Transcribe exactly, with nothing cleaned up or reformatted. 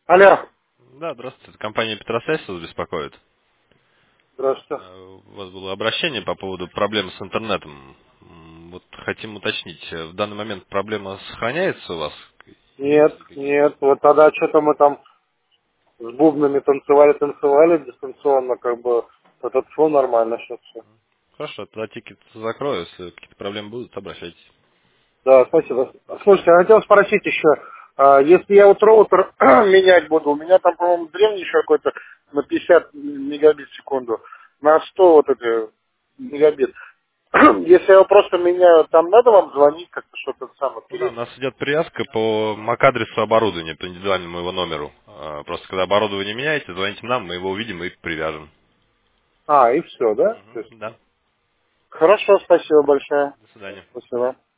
Алло, Да, здравствуйте. Это компания Петросвязь вас беспокоит. здравствуйте. Э, У вас было обращение по поводу проблем с интернетом. М, Вот хотим уточнить, э, в данный момент проблема сохраняется у вас? Нет, Есть ли какие-то? нет, вот тогда что-то мы там с бубнами танцевали, танцевали дистанционно, как бы этот фон нормально сейчас все. Хорошо, тогда тикет закрою. Если какие-то проблемы будут, обращайтесь. Да, спасибо. До свидания. Слушайте, я хотел спросить еще, а, если я вот роутер менять буду, у меня там, по-моему, древний еще какой-то на пятьдесят мегабит в секунду, на сто вот эти мегабит. Если я его просто меняю, там надо вам звонить как-то, что-то самое, Ну да, у перед... нас идет привязка по мак-адресу оборудования, по индивидуальному его номеру. А, Просто когда оборудование меняете, звоните нам, мы его увидим и привяжем. А, и все, да? То есть- Мгм, да. Хорошо, спасибо большое. До свидания. Спасибо.